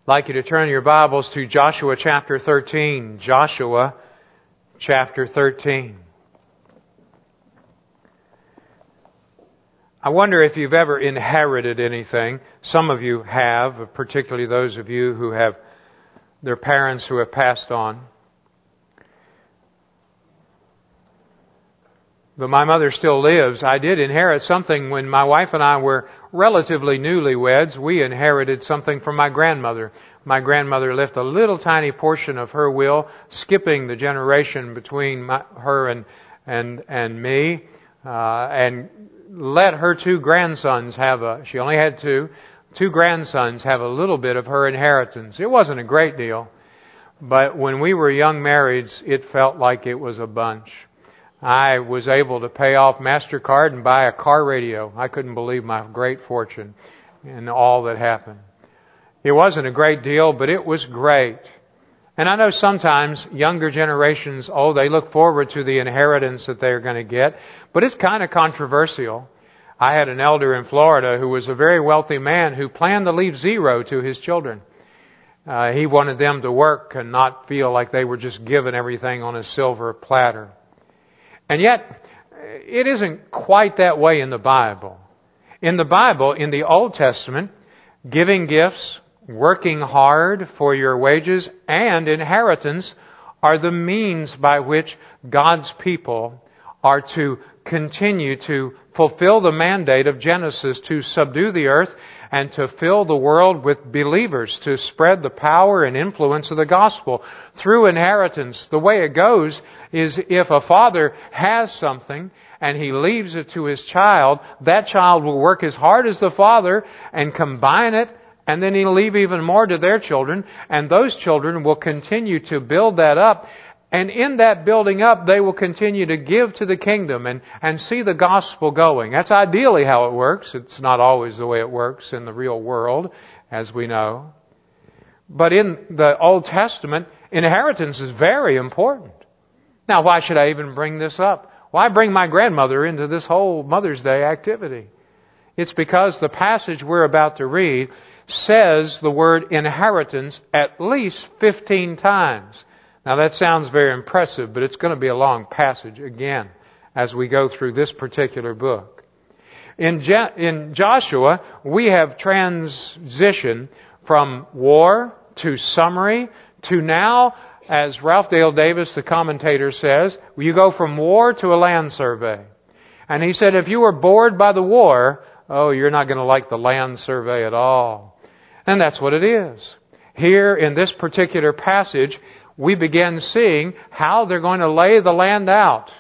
like you to turn your Bibles to Joshua chapter 13. Joshua chapter 13. I wonder if you've ever inherited anything. Some of you have, particularly those of you who have their parents who have passed on. Though my mother still lives, I did inherit something when my wife and I were relatively newlyweds. We inherited something from my grandmother. My grandmother left a little tiny portion of her will, skipping the generation between her and me, and let her two grandsons she only had two grandsons have a little bit of her inheritance. It wasn't a great deal, but when we were young marrieds, it felt like it was a bunch. I was able to pay off MasterCard and buy a car radio. I couldn't believe my great fortune and all that happened. It wasn't a great deal, but it was great. And I know sometimes younger generations, they look forward to the inheritance that they're going to get, but it's kind of controversial. I had an elder in Florida who was a very wealthy man who planned to leave zero to his children. He wanted them to work and not feel like they were just given everything on a silver platter. And yet, it isn't quite that way in the Bible. In the Bible, in the Old Testament, giving gifts, working hard for your wages, and inheritance are the means by which God's people are to continue to fulfill the mandate of Genesis to subdue the earth and to fill the world with believers, to spread the power and influence of the gospel through inheritance. The way it goes is if a father has something and he leaves it to his child, that child will work as hard as the father and combine it, and then he'll leave even more to their children, and those children will continue to build that up. And in that building up, they will continue to give to the kingdom and see the gospel going. That's ideally how it works. It's not always the way it works in the real world, as we know. But in the Old Testament, inheritance is very important. Now, why should I even bring this up? Why bring my grandmother into this whole Mother's Day activity? It's because the passage we're about to read says the word inheritance at least 15 times. Now that sounds very impressive, but it's going to be a long passage again as we go through this particular book. In Joshua, we have transitioned from war to summary to now, as Ralph Dale Davis, the commentator, says, you go from war to a land survey. And he said if you were bored by the war, you're not going to like the land survey at all. And that's what it is. Here in this particular passage, we begin seeing how they're going to lay the land out.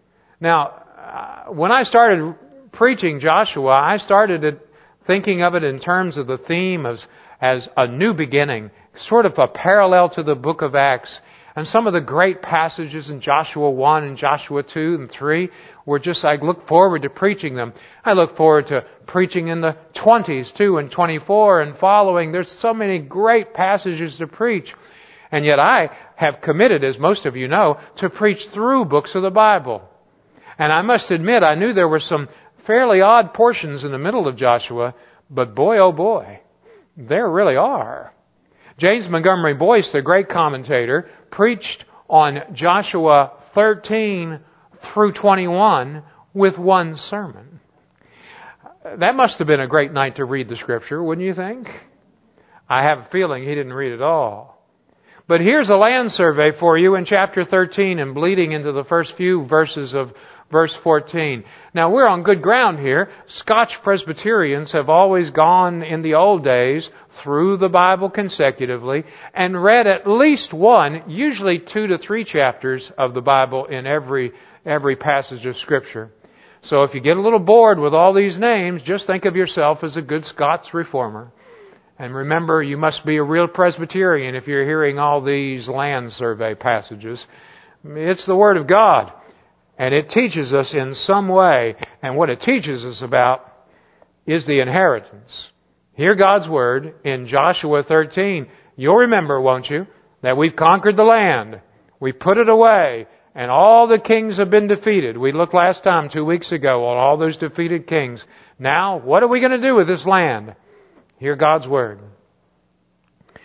Now, when I started preaching Joshua, I started thinking of it in terms of the theme as a new beginning, sort of a parallel to the book of Acts. And some of the great passages in Joshua 1 and Joshua 2 and 3 were just, I look forward to preaching them. I look forward to preaching in the 20s too and 24 and following. There's so many great passages to preach. And yet I have committed, as most of you know, to preach through books of the Bible. And I must admit, I knew there were some fairly odd portions in the middle of Joshua, but boy, oh boy, there really are. James Montgomery Boyce, the great commentator, preached on Joshua 13 through 21 with one sermon. That must have been a great night to read the Scripture, wouldn't you think? I have a feeling he didn't read it all. But here's a land survey for you in chapter 13 and bleeding into the first few verses of verse 14. Now we're on good ground here. Scotch Presbyterians have always gone in the old days through the Bible consecutively and read at least one, usually 2 to 3 chapters of the Bible in every passage of Scripture. So if you get a little bored with all these names, just think of yourself as a good Scots reformer. And remember, you must be a real Presbyterian if you're hearing all these land survey passages. It's the Word of God. And it teaches us in some way. And what it teaches us about is the inheritance. Hear God's Word in Joshua 13. You'll remember, won't you, that we've conquered the land. We put it away. And all the kings have been defeated. We looked last time, 2 weeks ago, on all those defeated kings. Now, what are we going to do with this land? Hear God's Word.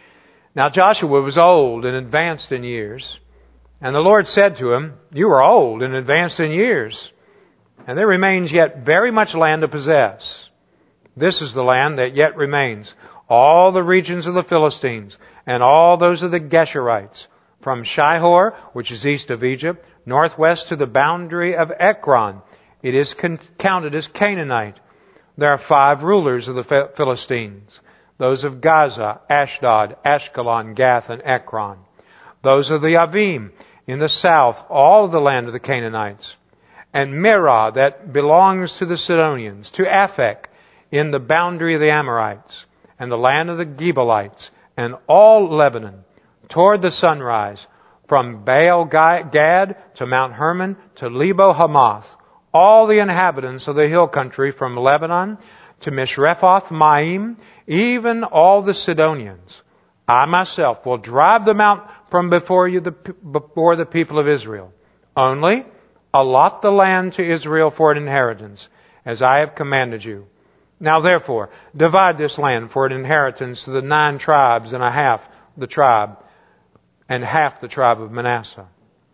Now Joshua was old and advanced in years, and the Lord said to him, "You are old and advanced in years, and there remains yet very much land to possess. This is the land that yet remains, all the regions of the Philistines, and all those of the Geshurites, from Shihor, which is east of Egypt, northwest to the boundary of Ekron. It is counted as Canaanite. There are 5 rulers of the Philistines, those of Gaza, Ashdod, Ashkelon, Gath, and Ekron. Those of the Avim in the south, all of the land of the Canaanites. And Mirah, that belongs to the Sidonians, to Aphek, in the boundary of the Amorites, and the land of the Gebalites, and all Lebanon, toward the sunrise, from Baal Gad to Mount Hermon to Lebo Hamath, all the inhabitants of the hill country from Lebanon to Mishrephoth Maim, even all the Sidonians. I myself will drive them out from before the people of Israel. Only allot the land to Israel for an inheritance, as I have commanded you. Now therefore, divide this land for an inheritance to the 9 tribes and a half the tribe, and half the tribe of Manasseh.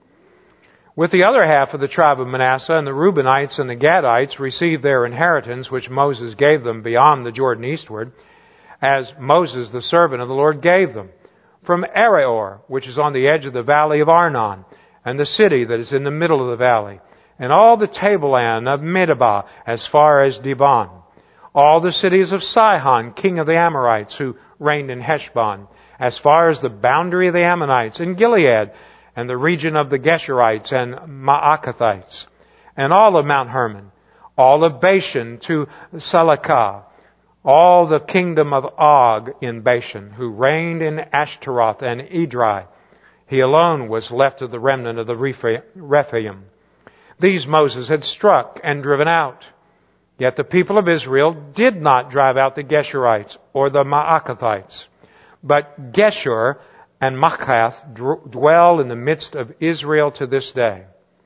With the other half of the tribe of Manasseh, and the Reubenites and the Gadites received their inheritance, which Moses gave them beyond the Jordan eastward, as Moses the servant of the Lord gave them, from Areor, which is on the edge of the valley of Arnon, and the city that is in the middle of the valley, and all the tableland of Medeba as far as Dibon, all the cities of Sihon, king of the Amorites, who reigned in Heshbon, as far as the boundary of the Ammonites, in Gilead, and the region of the Geshurites and Maacathites, and all of Mount Hermon, all of Bashan to Salakah, all the kingdom of Og in Bashan, who reigned in Ashtaroth and Edrei. He alone was left of the remnant of the Rephaim. These Moses had struck and driven out. Yet the people of Israel did not drive out the Geshurites or the Maacathites, but Geshur and Maacath dwell in the midst of Israel to this day.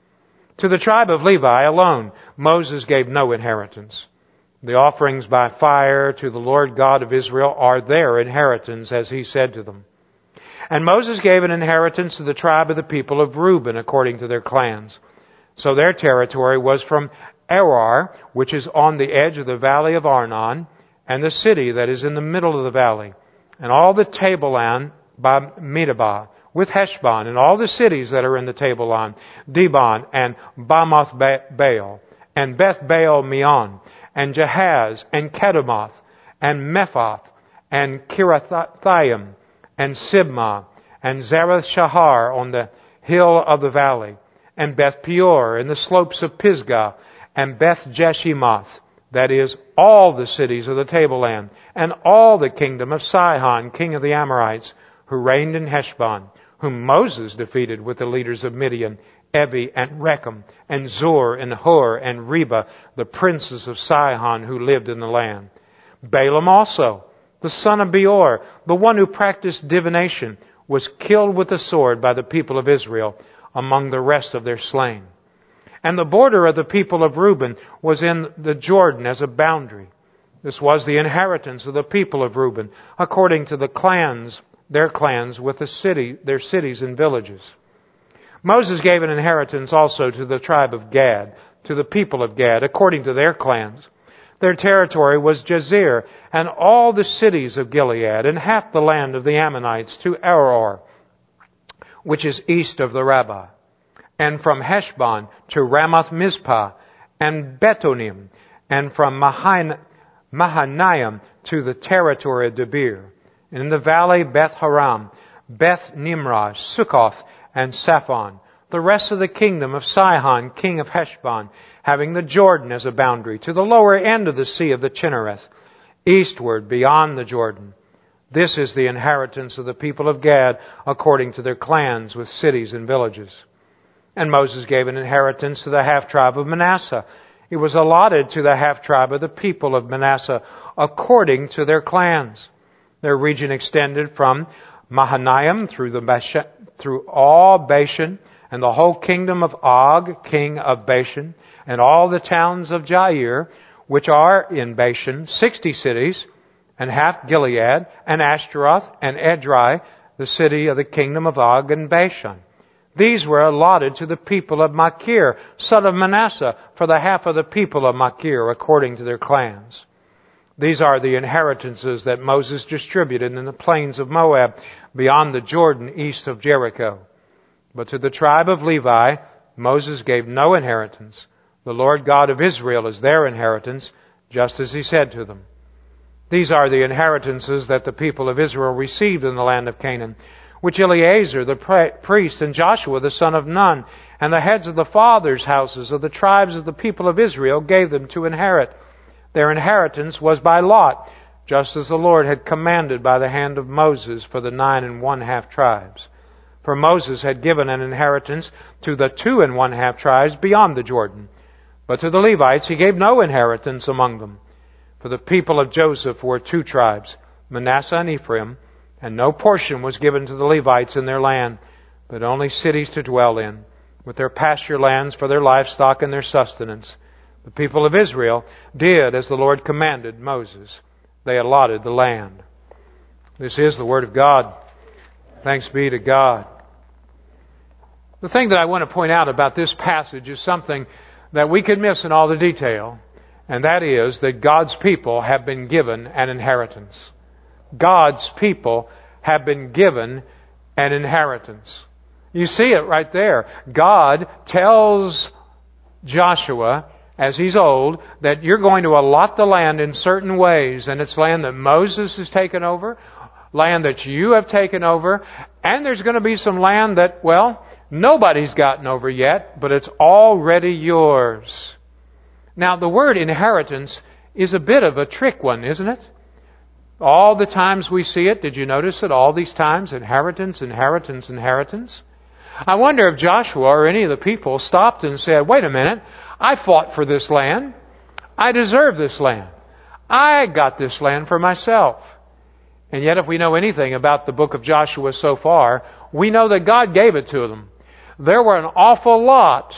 To the tribe of Levi alone, Moses gave no inheritance. The offerings by fire to the Lord God of Israel are their inheritance, as he said to them. And Moses gave an inheritance to the tribe of the people of Reuben according to their clans. So their territory was from Arar, which is on the edge of the valley of Arnon, and the city that is in the middle of the valley, and all the tableland by Medeba, with Heshbon, and all the cities that are in the tableland, Dibon, and Bamoth Baal, and Beth Baal Meon, and Jahaz, and Kedemoth, and Mephath, and Kirathaim, and Sibmah, and Zareth Shahar on the hill of the valley, and Beth Peor, and the slopes of Pisgah, and Beth Jeshimoth, that is, all the cities of the tableland, and all the kingdom of Sihon, king of the Amorites, who reigned in Heshbon, whom Moses defeated with the leaders of Midian, Evi and Rechem, and Zur and Hur and Reba, the princes of Sihon who lived in the land. Balaam also, the son of Beor, the one who practiced divination, was killed with the sword by the people of Israel among the rest of their slain. And the border of the people of Reuben was in the Jordan as a boundary. This was the inheritance of the people of Reuben, according to the clans, their clans with their cities and villages. Moses gave an inheritance also to the tribe of Gad, to the people of Gad, according to their clans. Their territory was Jazer, and all the cities of Gilead, and half the land of the Ammonites to Aroer, which is east of the Rabbah, and from Heshbon to Ramoth Mizpah, and Betonim, and from Mahanaim to the territory of Debir, and in the valley Beth Haram, Beth Nimrah, Sukkoth, and Saphon, the rest of the kingdom of Sihon, king of Heshbon, having the Jordan as a boundary, to the lower end of the sea of the Chinnereth, eastward beyond the Jordan. This is the inheritance of the people of Gad, according to their clans with cities and villages. And Moses gave an inheritance to the half-tribe of Manasseh. It was allotted to the half-tribe of the people of Manasseh, according to their clans. Their region extended from Mahanaim through all Bashan, and the whole kingdom of Og, king of Bashan, and all the towns of Jair, which are in Bashan, 60 cities, and half Gilead, and Ashtaroth, and Edrei, the city of the kingdom of Og and Bashan. These were allotted to the people of Machir, son of Manasseh, for the half of the people of Machir, according to their clans. These are the inheritances that Moses distributed in the plains of Moab, beyond the Jordan, east of Jericho. But to the tribe of Levi, Moses gave no inheritance. The Lord God of Israel is their inheritance, just as he said to them. These are the inheritances that the people of Israel received in the land of Canaan, which Eleazar the priest and Joshua the son of Nun and the heads of the fathers' houses of the tribes of the people of Israel gave them to inherit. Their inheritance was by lot, just as the Lord had commanded by the hand of Moses for the 9 1/2 tribes. For Moses had given an inheritance to the 2 1/2 tribes beyond the Jordan. But to the Levites he gave no inheritance among them. For the people of Joseph were 2 tribes, Manasseh and Ephraim, and no portion was given to the Levites in their land, but only cities to dwell in, with their pasture lands for their livestock and their sustenance. The people of Israel did as the Lord commanded Moses. They allotted the land. This is the Word of God. Thanks be to God. The thing that I want to point out about this passage is something that we could miss in all the detail, and that is that God's people have been given an inheritance. God's people have been given an inheritance. You see it right there. God tells Joshua, as he's old, that you're going to allot the land in certain ways, and it's land that Moses has taken over, land that you have taken over, and there's going to be some land that, well, nobody's gotten over yet, but it's already yours. Now, the word inheritance is a bit of a trick one, isn't it? All the times we see it, did you notice it? All these times, inheritance, inheritance, inheritance. I wonder if Joshua or any of the people stopped and said, wait a minute, I fought for this land. I deserve this land. I got this land for myself. And yet if we know anything about the book of Joshua so far, we know that God gave it to them. There were an awful lot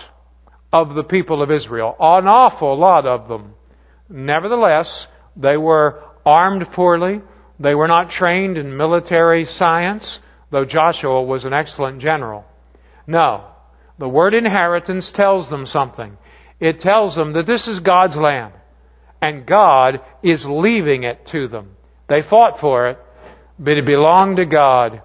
of the people of Israel, an awful lot of them. Nevertheless, they were armed poorly. They were not trained in military science, though Joshua was an excellent general. No, the word inheritance tells them something. It tells them that this is God's land, and God is leaving it to them. They fought for it, but it belonged to God.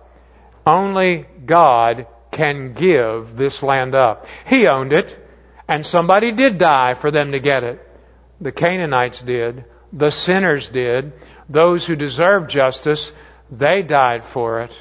Only God can give this land up. He owned it, and somebody did die for them to get it. The Canaanites did. The sinners did. Those who deserved justice, they died for it.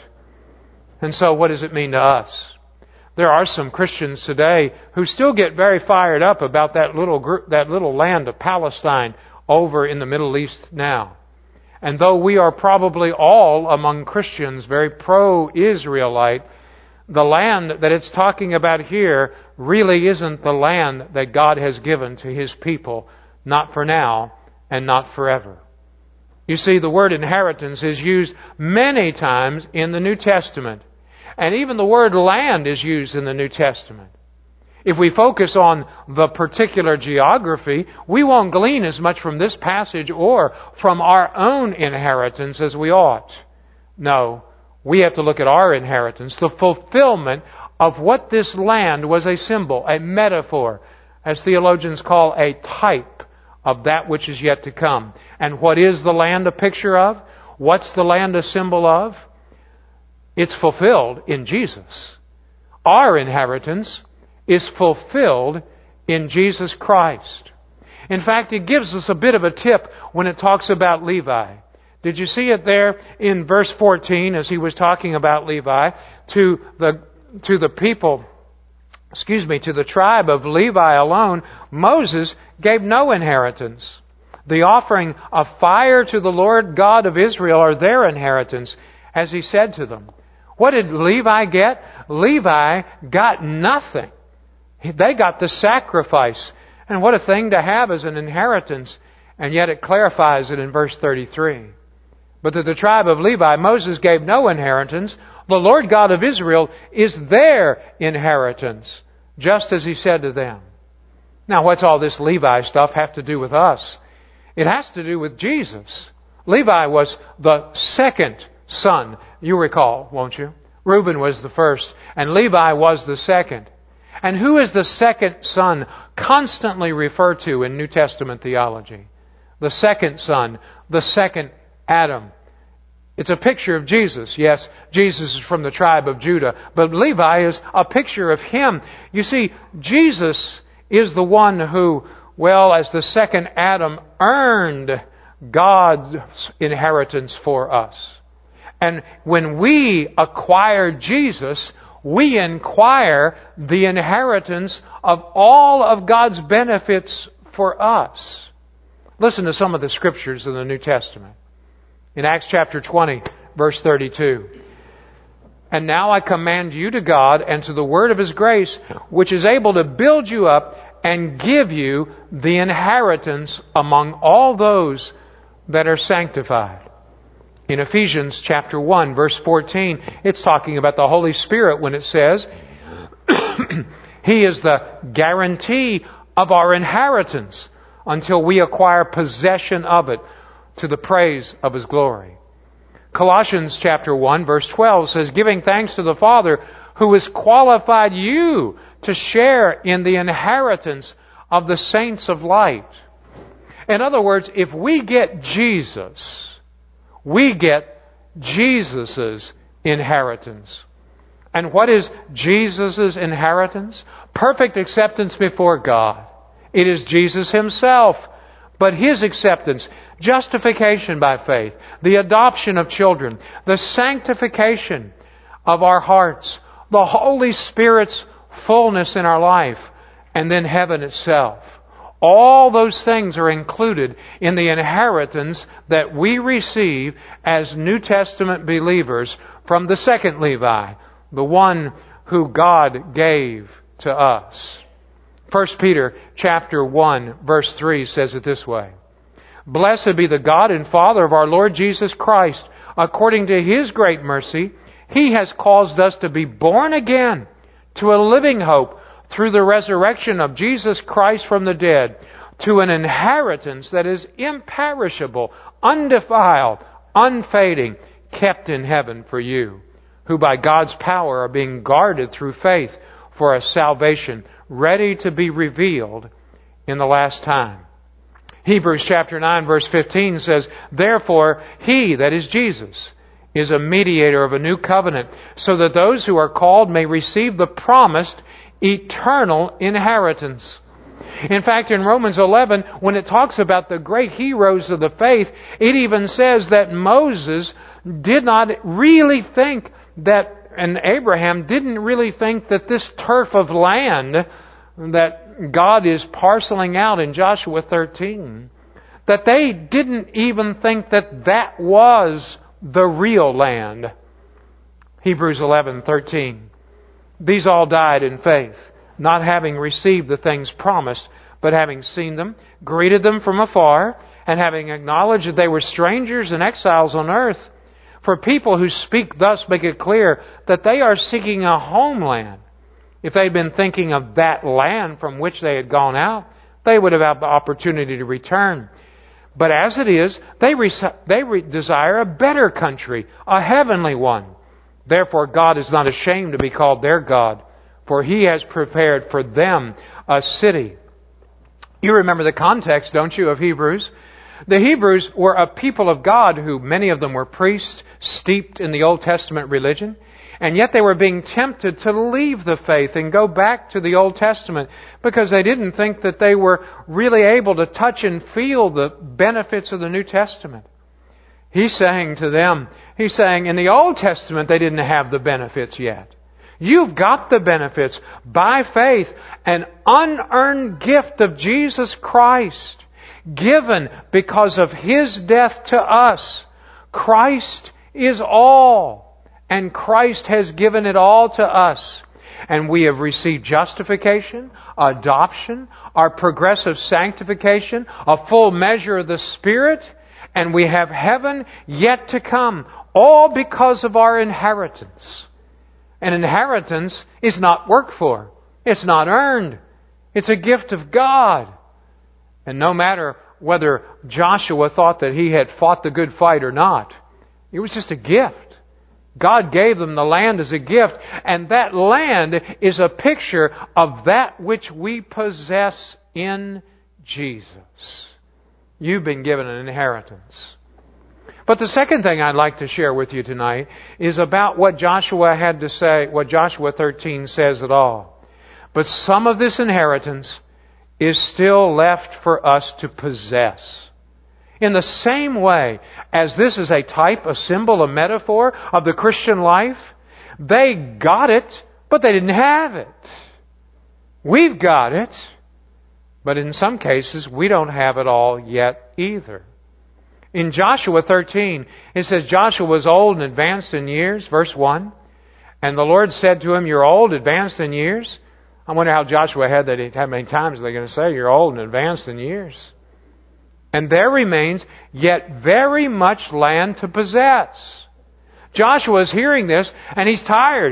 And so what does it mean to us? There are some Christians today who still get very fired up about that little land of Palestine over in the Middle East now. And though we are probably all among Christians very pro-Israelite, the land that it's talking about here really isn't the land that God has given to His people, not for now and not forever. You see, the word inheritance is used many times in the New Testament. And even the word land is used in the New Testament. If we focus on the particular geography, we won't glean as much from this passage or from our own inheritance as we ought. No, we have to look at our inheritance, the fulfillment of what this land was a symbol, a metaphor, as theologians call a type of that which is yet to come. And what is the land a picture of? What's the land a symbol of? It's fulfilled in Jesus. Our inheritance is fulfilled in Jesus Christ. In fact, it gives us a bit of a tip when it talks about Levi. Did you see it there in verse 14 as he was talking about Levi? To the people, to the tribe of Levi alone, Moses gave no inheritance. The offering of fire to the Lord God of Israel are their inheritance, as he said to them. What did Levi get? Levi got nothing. They got the sacrifice. And what a thing to have as an inheritance. And yet it clarifies it in verse 33. But to the tribe of Levi, Moses gave no inheritance. The Lord God of Israel is their inheritance, just as he said to them. Now, what's all this Levi stuff have to do with us? It has to do with Jesus. Levi was the second son. You recall, won't you? Reuben was the first, and Levi was the second. And who is the second son constantly referred to in New Testament theology? The second son, the second Adam. It's a picture of Jesus. Yes, Jesus is from the tribe of Judah, but Levi is a picture of him. You see, Jesus is the one who, well, as the second Adam, earned God's inheritance for us. And when we acquire Jesus, we acquire the inheritance of all of God's benefits for us. Listen to some of the scriptures in the New Testament. In Acts chapter 20, verse 32. And now I command you to God and to the word of His grace, which is able to build you up and give you the inheritance among all those that are sanctified. In Ephesians chapter 1, verse 14, it's talking about the Holy Spirit when it says, He is the guarantee of our inheritance until we acquire possession of it to the praise of His glory. Colossians chapter 1, verse 12 says, giving thanks to the Father who has qualified you to share in the inheritance of the saints of light. In other words, if we get Jesus, we get Jesus' inheritance. And what is Jesus' inheritance? Perfect acceptance before God. It is Jesus Himself. But His acceptance, justification by faith, the adoption of children, the sanctification of our hearts, the Holy Spirit's fullness in our life, and then heaven itself. All those things are included in the inheritance that we receive as New Testament believers from the second Levi, the one who God gave to us. 1 Peter chapter 1, verse 3 says it this way. Blessed be the God and Father of our Lord Jesus Christ. According to His great mercy, He has caused us to be born again to a living hope through the resurrection of Jesus Christ from the dead, to an inheritance that is imperishable, undefiled, unfading, kept in heaven for you, who by God's power are being guarded through faith for a salvation ready to be revealed in the last time. Hebrews chapter 9 verse 15 says, therefore He, that is Jesus, is a mediator of a new covenant, so that those who are called may receive the promised eternal inheritance. In fact, in Romans 11, when it talks about the great heroes of the faith, it even says that Moses did not really think that, and Abraham didn't really think that this turf of land that God is parceling out in Joshua 13, that they didn't even think that that was the real land. Hebrews 11:13. These all died in faith, not having received the things promised, but having seen them, greeted them from afar, and having acknowledged that they were strangers and exiles on earth. For people who speak thus make it clear that they are seeking a homeland. If they'd been thinking of that land from which they had gone out, they would have had the opportunity to return. But as it is, they desire a better country, a heavenly one. Therefore, God is not ashamed to be called their God, for He has prepared for them a city. You remember the context, don't you, of Hebrews? The Hebrews were a people of God who, many of them were priests, steeped in the Old Testament religion, and yet they were being tempted to leave the faith and go back to the Old Testament because they didn't think that they were really able to touch and feel the benefits of the New Testament. He's saying to them, in the Old Testament they didn't have the benefits yet. You've got the benefits by faith, an unearned gift of Jesus Christ, given because of His death to us. Christ is all, and Christ has given it all to us. And we have received justification, adoption, our progressive sanctification, a full measure of the Spirit, and we have heaven yet to come, all because of our inheritance. An inheritance is not worked for. It's not earned. It's a gift of God. And no matter whether Joshua thought that he had fought the good fight or not, It was just a gift. God gave them the land as a gift, and that land is a picture of that which we possess in Jesus. You've been given an inheritance. But the second thing I'd like to share with you tonight is about what Joshua had to say, what Joshua 13 says at all. But some of this inheritance is still left for us to possess. In the same way as this is a type, a symbol, a metaphor of the Christian life, they got it, but they didn't have it. We've got it, but in some cases we don't have it all yet either. In Joshua 13, it says Joshua was old and advanced in years, verse 1. And the Lord said to him, "You're old, advanced in years." I wonder how Joshua had that. How many times are they going to say, "You're old and advanced in years"? "And there remains yet very much land to possess." Joshua is hearing this, and he's tired.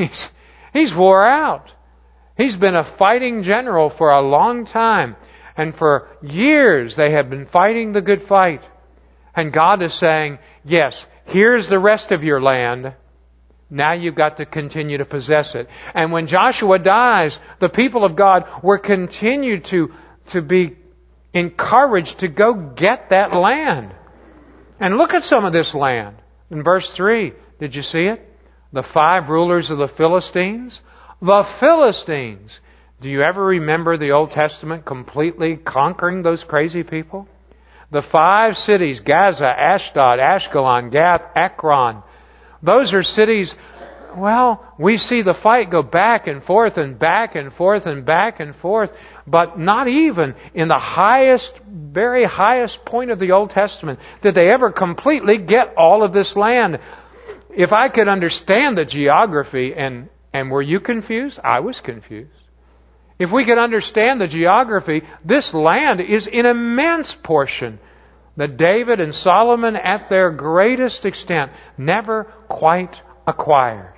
He's wore out. He's been a fighting general for a long time. And for years they have been fighting the good fight. And God is saying, yes, here's the rest of your land. Now you've got to continue to possess it. And when Joshua dies, the people of God were continued to be encouraged to go get that land. And look at some of this land. In verse 3, did you see it? The 5 rulers of the Philistines. The Philistines. Do you ever remember the Old Testament completely conquering those crazy people? The 5 cities, Gaza, Ashdod, Ashkelon, Gath, Ekron. Those are cities, well, we see the fight go back and forth and back and forth and back and forth, but not even in the highest, very highest point of the Old Testament did they ever completely get all of this land. If I could understand the geography, and were you confused? I was confused. If we could understand the geography, this land is an immense portion that David and Solomon at their greatest extent never quite acquired.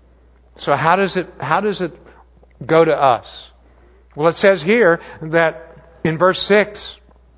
So how does it go to us? Well, it says here that in verse 6,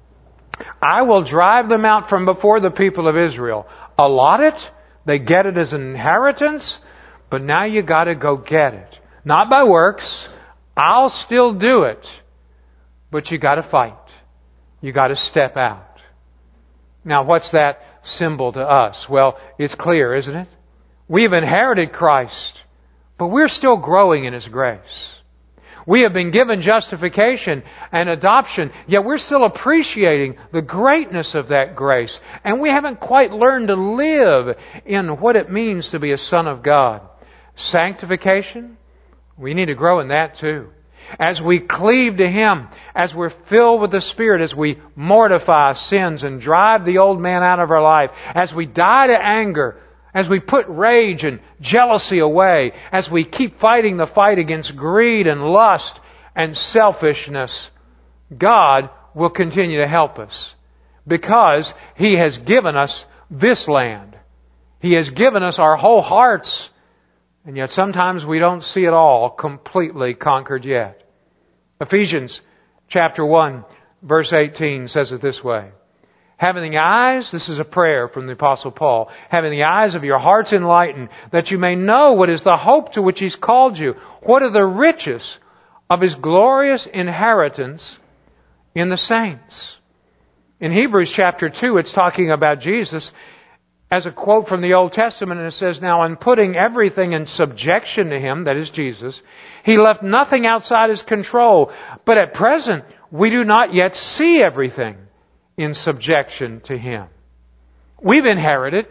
"I will drive them out from before the people of Israel." Allot it, they get it as an inheritance, but now you got to go get it. Not by works. I'll still do it. But you got to fight. You got to step out. Now, what's that symbol to us? Well, it's clear, isn't it? We've inherited Christ, but we're still growing in His grace. We have been given justification and adoption, yet we're still appreciating the greatness of that grace. And we haven't quite learned to live in what it means to be a son of God. Sanctification, we need to grow in that too. As we cleave to Him, as we're filled with the Spirit, as we mortify sins and drive the old man out of our life, as we die to anger, as we put rage and jealousy away, as we keep fighting the fight against greed and lust and selfishness, God will continue to help us because He has given us this land. He has given us our whole hearts. And yet sometimes we don't see it all completely conquered yet. Ephesians chapter 1 verse 18 says it this way. "Having the eyes," this is a prayer from the Apostle Paul, "having the eyes of your hearts enlightened, that you may know what is the hope to which He's called you, what are the riches of His glorious inheritance in the saints." In Hebrews chapter 2, it's talking about Jesus as a quote from the Old Testament, and it says, "Now in putting everything in subjection to Him," that is Jesus, "He left nothing outside His control. But at present, we do not yet see everything in subjection to Him." We've inherited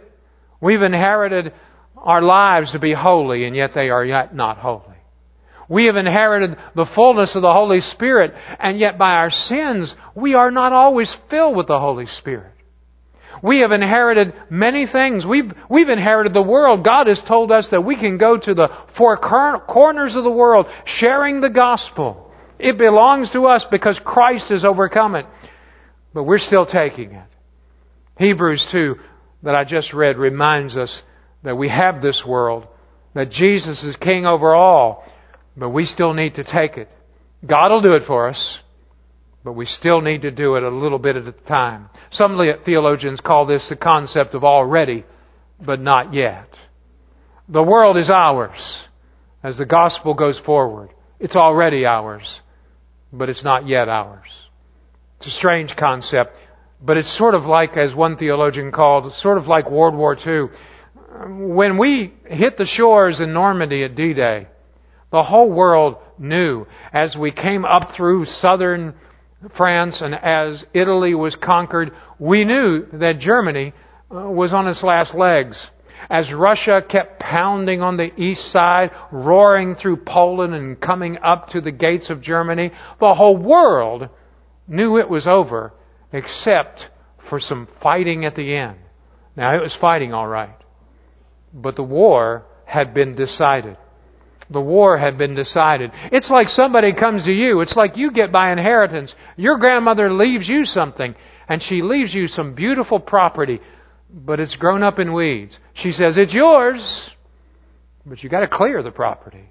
our lives to be holy, and yet they are yet not holy. We have inherited the fullness of the Holy Spirit, and yet by our sins, we are not always filled with the Holy Spirit. We have inherited many things. We've inherited the world. God has told us that we can go to the 4 corners of the world sharing the gospel. It belongs to us because Christ has overcome it. But we're still taking it. Hebrews 2 that I just read reminds us that we have this world, that Jesus is king over all, but we still need to take it. God will do it for us, but we still need to do it a little bit at a time. Some theologians call this the concept of already but not yet. The world is ours as the gospel goes forward. It's already ours, but it's not yet ours. It's a strange concept, but it's sort of like, as one theologian called, sort of like World War II. When we hit the shores in Normandy at D-Day, the whole world knew as we came up through southern France and as Italy was conquered, we knew that Germany was on its last legs. As Russia kept pounding on the east side, roaring through Poland and coming up to the gates of Germany, the whole world knew it was over, except for some fighting at the end. Now, it was fighting all right, but the war had been decided. The war had been decided. It's like somebody comes to you. It's like you get by inheritance. Your grandmother leaves you something, and she leaves you some beautiful property, but it's grown up in weeds. She says, it's yours, but you got to clear the property.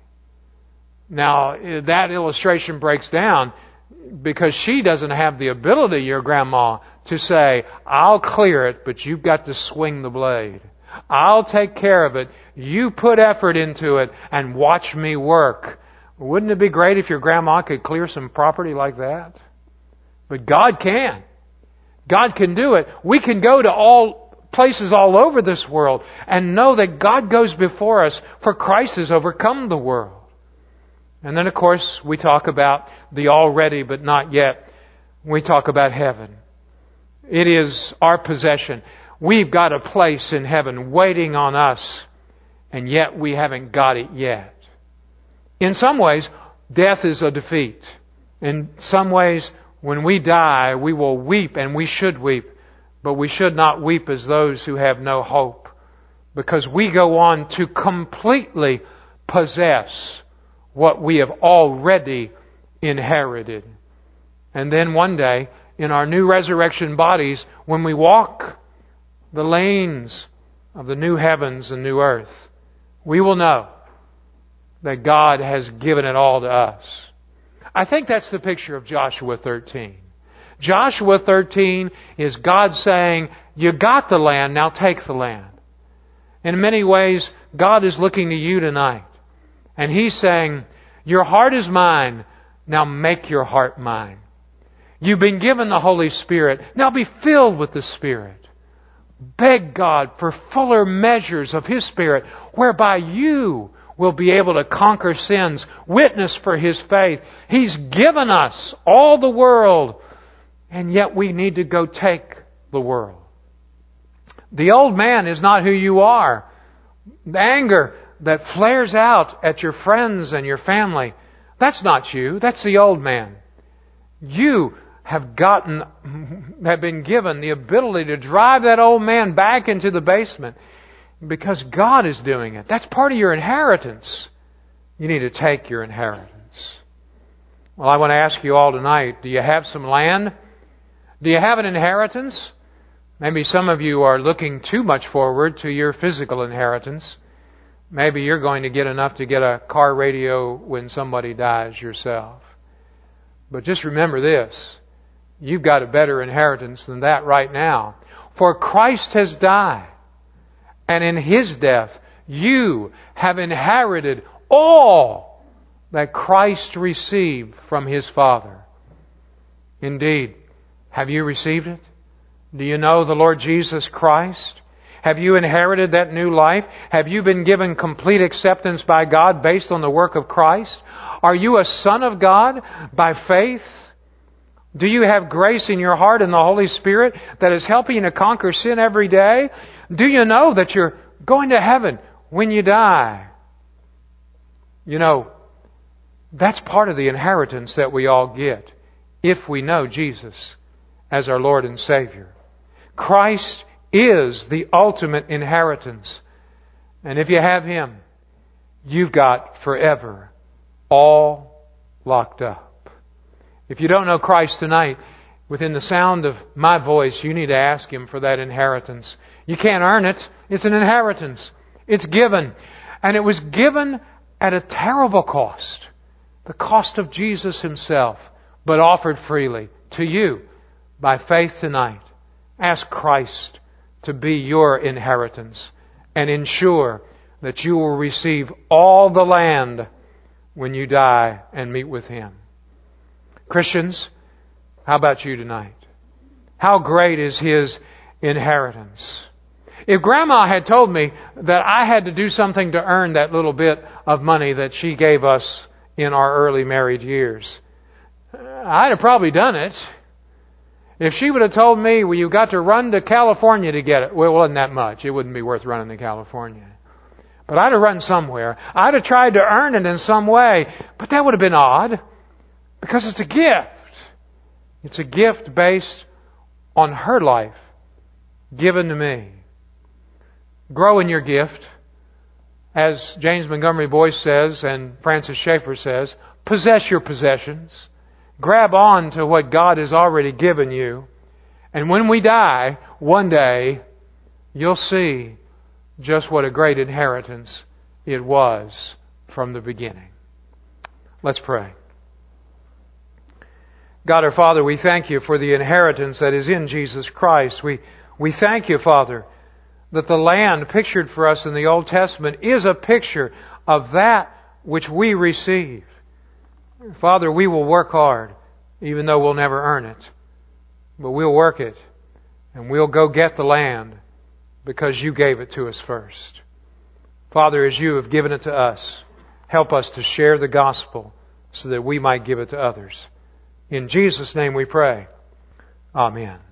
Now, that illustration breaks down because she doesn't have the ability, your grandma, to say, I'll clear it, but you've got to swing the blade. I'll take care of it. You put effort into it and watch me work. Wouldn't it be great if your grandma could clear some property like that? But God can. God can do it. We can go to all places all over this world and know that God goes before us, for Christ has overcome the world. And then, of course, we talk about the already but not yet. We talk about heaven. It is our possession. We've got a place in heaven waiting on us, and yet we haven't got it yet. In some ways, death is a defeat. In some ways, when we die, we will weep, and we should weep. But we should not weep as those who have no hope, because we go on to completely possess what we have already inherited. And then one day, in our new resurrection bodies, when we walk the lanes of the new heavens and new earth, we will know that God has given it all to us. I think that's the picture of Joshua 13. Joshua 13 is God saying, you got the land, now take the land. In many ways, God is looking to you tonight. And He's saying, your heart is mine, now make your heart mine. You've been given the Holy Spirit, now be filled with the Spirit. Beg God for fuller measures of His Spirit, whereby you will be able to conquer sins, witness for His faith. He's given us all the world, and yet we need to go take the world. The old man is not who you are. The anger that flares out at your friends and your family, that's not you. That's the old man. You have been given the ability to drive that old man back into the basement because God is doing it. That's part of your inheritance. You need to take your inheritance. Well, I want to ask you all tonight, do you have some land? Do you have an inheritance? Maybe some of you are looking too much forward to your physical inheritance. Maybe you're going to get enough to get a car radio when somebody dies yourself. But just remember this. You've got a better inheritance than that right now. For Christ has died, and in His death, you have inherited all that Christ received from His Father. Indeed, have you received it? Do you know the Lord Jesus Christ? Have you inherited that new life? Have you been given complete acceptance by God based on the work of Christ? Are you a son of God by faith? Do you have grace in your heart and the Holy Spirit that is helping you to conquer sin every day? Do you know that you're going to heaven when you die? You know, that's part of the inheritance that we all get if we know Jesus as our Lord and Savior. Christ is the ultimate inheritance. And if you have Him, you've got forever all locked up. If you don't know Christ tonight, within the sound of my voice, you need to ask Him for that inheritance. You can't earn it. It's an inheritance. It's given. And it was given at a terrible cost. The cost of Jesus Himself, but offered freely to you by faith tonight. Ask Christ to be your inheritance and ensure that you will receive all the land when you die and meet with Him. Christians, how about you tonight? How great is His inheritance? If Grandma had told me that I had to do something to earn that little bit of money that she gave us in our early married years, I'd have probably done it. If she would have told me, well, you got to run to California to get it, well, it wasn't that much. It wouldn't be worth running to California. But I'd have run somewhere. I'd have tried to earn it in some way. But that would have been odd, because it's a gift. It's a gift based on her life given to me. Grow in your gift. As James Montgomery Boyce says and Francis Schaeffer says, possess your possessions. Grab on to what God has already given you. And when we die, one day, you'll see just what a great inheritance it was from the beginning. Let's pray. God our Father, we thank You for the inheritance that is in Jesus Christ. We thank You, Father, that the land pictured for us in the Old Testament is a picture of that which we receive. Father, we will work hard, even though we'll never earn it. But we'll work it, and we'll go get the land because You gave it to us first. Father, as You have given it to us, help us to share the gospel so that we might give it to others. In Jesus' name we pray. Amen.